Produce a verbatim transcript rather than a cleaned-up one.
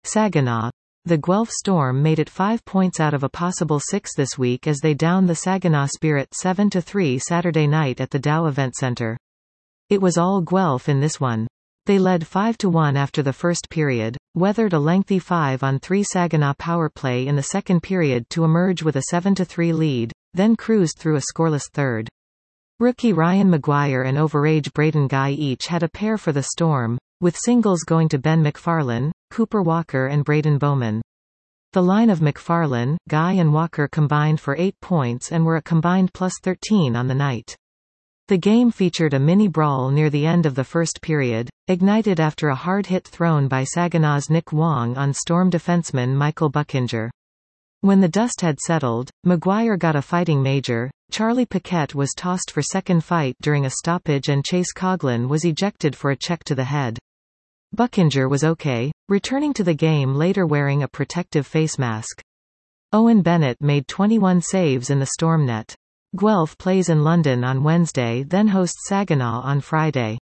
Saginaw. The Guelph Storm made it five points out of a possible six this week as they downed the Saginaw Spirit seven to three Saturday night at the Dow Event Center. It was all Guelph in this one. They led five to one after the first period, weathered a lengthy five on three Saginaw power play in the second period to emerge with a seven to three lead, then cruised through a scoreless third. Rookie Ryan Maguire and overage Braden Guy each had a pair for the Storm, with singles going to Ben McFarlane, Cooper Walker and Braden Bowman. The line of McFarlane, Guy and Walker combined for eight points and were a combined plus thirteen on the night. The game featured a mini-brawl near the end of the first period, ignited after a hard hit thrown by Saginaw's Nick Wong on Storm defenseman Michael Buckinger. When the dust had settled, Maguire got a fighting major, Charlie Paquette was tossed for second fight during a stoppage and Chase Coughlin was ejected for a check to the head. Buckinger was okay, returning to the game later wearing a protective face mask. Owen Bennett made twenty-one saves in the Storm net. Guelph plays in London on Wednesday then hosts Saginaw on Friday.